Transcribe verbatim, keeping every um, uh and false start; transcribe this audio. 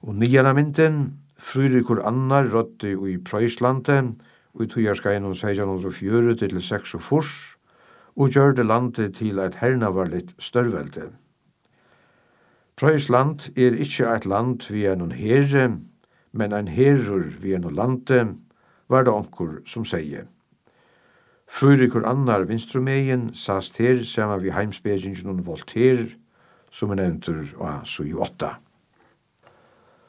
Og nyana mynden, Frøyrikur annar rådde i Prøyslande, og i tøyarskaien om seksten hundre og fire til seks og fors, og gjør det landet til et hernavarligt størvelde. Prøysland er ikkje eit land vi er noen herre, men ein herrur vi er noen lande, var det onkur som sier. Frøyrikur annar vinstrumegin sast her saman vi heimsbegingen og Voltaire, som er nevntur av syv åtta.